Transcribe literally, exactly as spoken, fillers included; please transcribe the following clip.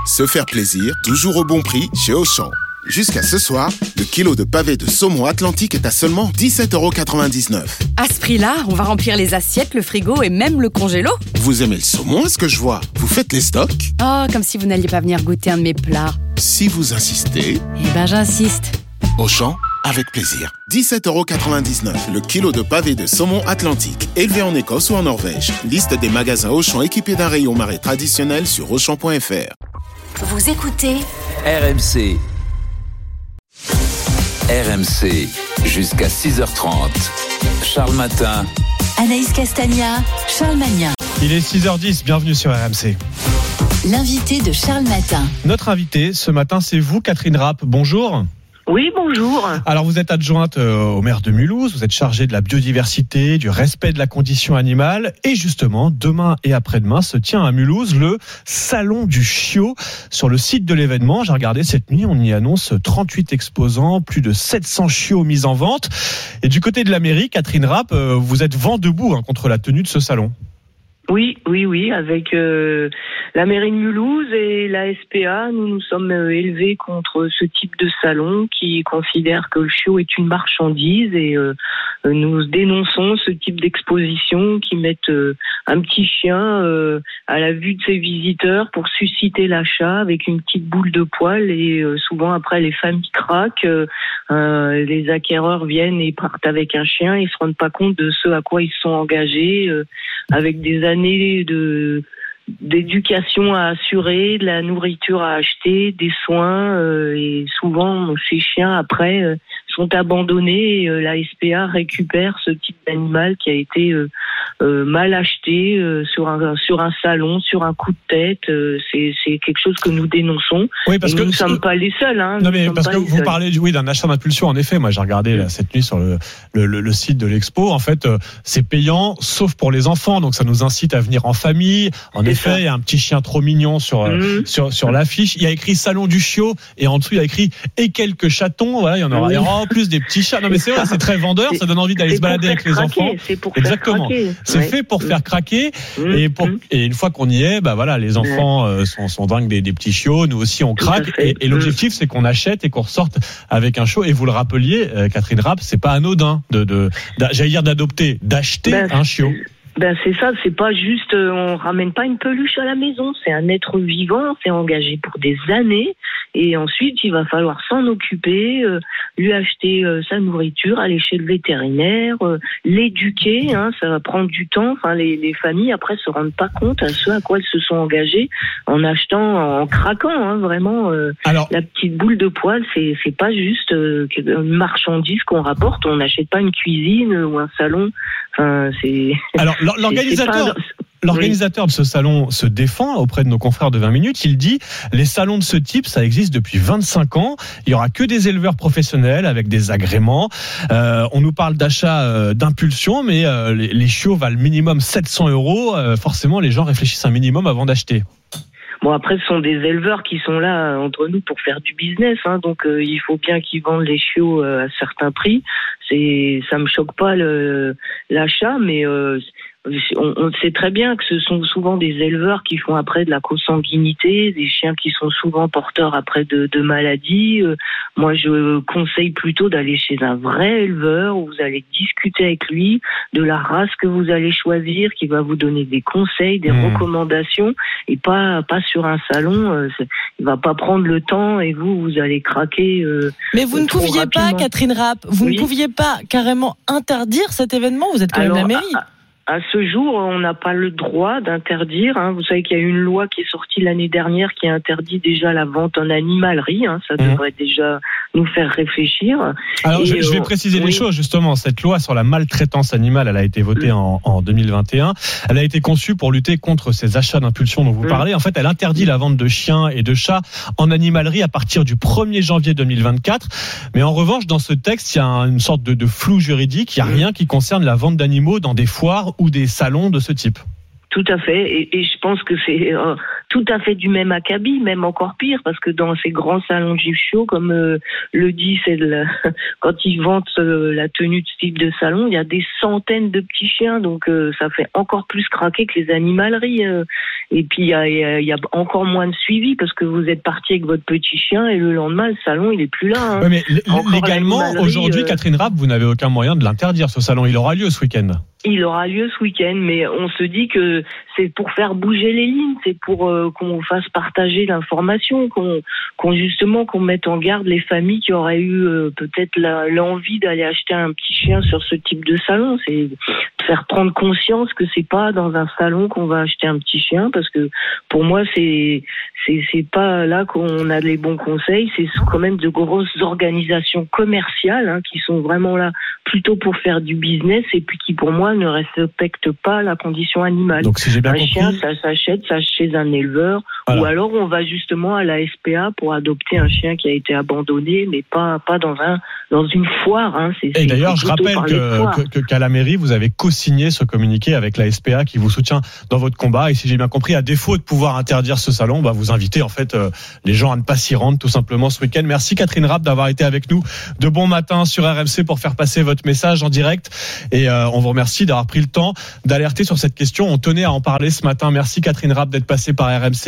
Se faire plaisir, toujours au bon prix chez Auchan. Jusqu'à ce soir, le kilo de pavé de saumon Atlantique est à seulement dix-sept euros quatre-vingt-dix-neuf. À ce prix-là, on va remplir les assiettes, le frigo et même le congélo. Vous aimez le saumon, est-ce que je vois? Vous faites les stocks? Oh, comme si vous n'alliez pas venir goûter un de mes plats. Si vous insistez... Eh ben, j'insiste. Auchan, avec plaisir. dix-sept euros quatre-vingt-dix-neuf, le kilo de pavé de saumon Atlantique, élevé en Écosse ou en Norvège. Liste des magasins Auchan équipés d'un rayon marée traditionnel sur auchan point f r. Vous écoutez R M C. R M C, jusqu'à six heures trente. Charles Matin. Anaïs Castagna, Charles Magnin. Il est six heures dix, bienvenue sur R M C. L'invité de Charles Matin. Notre invité ce matin, c'est vous, Catherine Rapp. Bonjour. Oui, bonjour. Alors, vous êtes adjointe au maire de Mulhouse, vous êtes chargée de la biodiversité, du respect de la condition animale. Et justement, demain et après-demain se tient à Mulhouse le Salon du Chiot. Sur le site de l'événement, j'ai regardé cette nuit, on y annonce trente-huit exposants, plus de sept cents chiots mis en vente. Et du côté de la mairie, Catherine Rapp, vous êtes vent debout hein, contre la tenue de ce salon. Oui, oui, oui, avec euh, la mairie de Mulhouse et la S P A, nous nous sommes euh, élevés contre ce type de salon qui considère que le chiot est une marchandise et euh, nous dénonçons ce type d'exposition qui mettent euh, un petit chien euh, à la vue de ses visiteurs pour susciter l'achat avec une petite boule de poil et euh, souvent après les familles craquent, euh, euh, les acquéreurs viennent et partent avec un chien, ils se rendent pas compte de ce à quoi ils se sont engagés euh, avec des années de d'éducation à assurer, de la nourriture à acheter, des soins euh, et souvent ces chiens après euh, sont abandonnés et euh, la S P A récupère ce type d'animal qui a été euh, euh, mal acheté euh, sur un sur un salon, sur un coup de tête. Euh, c'est c'est quelque chose que nous dénonçons. Oui, parce et que nous ne sommes pas les seuls. Hein, non mais nous parce que vous seuls. parlez oui d'un achat d'impulsion. En effet, moi j'ai regardé là, cette nuit sur le le, le, le site de l'expo. En fait, euh, c'est payant, sauf pour les enfants. Donc ça nous incite à venir en famille. En c'est effet, ça. Il y a un petit chien trop mignon sur mmh. sur sur l'affiche. Il y a écrit Salon du Chiot et en dessous il y a écrit et quelques chatons. Voilà, il y en aura. Mmh. Il y aura en plus des petits chats. Non mais c'est vrai, c'est très vendeur. C'est, ça donne envie d'aller se balader avec les craquer, enfants. C'est pour Exactement. Faire c'est ouais. fait pour mmh. faire craquer mmh. et pour mmh. et une fois qu'on y est, bah voilà, les enfants euh, sont sont dingues des, des petits chiots. Nous aussi on craque et, et l'objectif c'est qu'on achète et qu'on ressorte avec un chiot. Et vous le rappeliez, euh, Catherine Rapp, c'est pas anodin de de j'allais dire d'adopter, d'acheter ben, un chiot. Ben c'est ça, c'est pas juste, euh, on ramène pas une peluche à la maison, c'est un être vivant, c'est engagé pour des années, et ensuite il va falloir s'en occuper, euh, lui acheter euh, sa nourriture, aller chez le vétérinaire, euh, l'éduquer, hein, ça va prendre du temps. Enfin les, les familles après se rendent pas compte à ce à quoi elles se sont engagées en achetant, en craquant, hein, vraiment. Euh, Alors, la petite boule de poil, c'est c'est pas juste euh, une marchandise qu'on rapporte, on n'achète pas une cuisine ou un salon. Enfin c'est. Alors L'organisateur, l'organisateur de ce salon se défend auprès de nos confrères de vingt minutes. Il dit les salons de ce type, ça existe depuis vingt-cinq ans. Il y aura que des éleveurs professionnels avec des agréments. Euh, on nous parle d'achat euh, d'impulsion, mais euh, les, les chiots valent minimum sept cents euros. Euh, forcément, les gens réfléchissent un minimum avant d'acheter. Bon après ce sont des éleveurs qui sont là entre nous pour faire du business, hein, donc euh, il faut bien qu'ils vendent les chiots euh, à certains prix. C'est ça me choque pas le l'achat, mais euh, on, on sait très bien que ce sont souvent des éleveurs qui font après de la consanguinité, des chiens qui sont souvent porteurs après de, de maladies. Euh, moi, je conseille plutôt d'aller chez un vrai éleveur où vous allez discuter avec lui de la race que vous allez choisir, qui va vous donner des conseils, des mmh. recommandations, et pas pas sur un salon. Euh, il va pas prendre le temps et vous vous allez craquer. Euh, Mais vous ne pouviez rapidement. pas, Catherine Rapp, vous oui. ne pouviez pas carrément interdire cet événement. Vous êtes quand Alors, même la mairie. À, À ce jour, on n'a pas le droit d'interdire. Hein. Vous savez qu'il y a une loi qui est sortie l'année dernière qui interdit déjà la vente en animalerie. Hein. Ça mmh. devrait déjà nous faire réfléchir. Alors, Et je, je vais préciser euh, les oui. choses, justement. Cette loi sur la maltraitance animale, elle a été votée mmh. en, en deux mille vingt et un. Elle a été conçue pour lutter contre ces achats d'impulsion dont vous mmh. parlez. En fait, elle interdit la vente de chiens et de chats en animalerie à partir du premier janvier deux mille vingt-quatre. Mais en revanche, dans ce texte, il y a une sorte de, de flou juridique. Il n'y a mmh. rien qui concerne la vente d'animaux dans des foires ou des salons de ce type. Tout à fait, et, et je pense que c'est euh, tout à fait du même acabit, même encore pire, parce que dans ces grands salons du chiot, comme euh, le dit, c'est le, quand ils vantent euh, la tenue de ce type de salon, il y a des centaines de petits chiens, donc euh, ça fait encore plus craquer que les animaleries. Euh, et puis il y a, y a encore moins de suivi, parce que vous êtes parti avec votre petit chien et le lendemain, le salon, il est plus là. Hein. Oui, mais l- légalement, aujourd'hui, euh... Catherine Rapp, vous n'avez aucun moyen de l'interdire, ce salon. Il aura lieu ce week-end. Il aura lieu ce week-end, mais on se dit que c'est pour faire bouger les lignes, c'est pour euh, qu'on fasse partager l'information, qu'on, qu'on justement qu'on mette en garde les familles qui auraient eu euh, peut-être la, l'envie d'aller acheter un petit chien sur ce type de salon. C'est faire prendre conscience que c'est pas dans un salon qu'on va acheter un petit chien, parce que pour moi c'est c'est c'est pas là qu'on a les bons conseils, c'est quand même de grosses organisations commerciales hein, qui sont vraiment là plutôt pour faire du business et puis qui pour moi ne respectent pas la condition animale. Donc si j'ai bien un compris, chien ça s'achète ça chez un éleveur voilà. Ou alors on va justement à la S P A pour adopter un chien qui a été abandonné, mais pas pas dans un dans une foire. Hein. C'est, et c'est d'ailleurs je rappelle que, que, que qu'à la mairie vous avez co-signé ce communiqué avec la S P A qui vous soutient dans votre combat, et si j'ai bien compris, à défaut de pouvoir interdire ce salon, bah vous invitez en fait euh, les gens à ne pas s'y rendre tout simplement ce week-end. Merci Catherine Rapp d'avoir été avec nous de bon matin sur R M C pour faire passer votre message en direct, et euh, on vous remercie d'avoir pris le temps d'alerter sur cette question. On tenait à en parler ce matin. Merci Catherine Rapp d'être passée par R M C.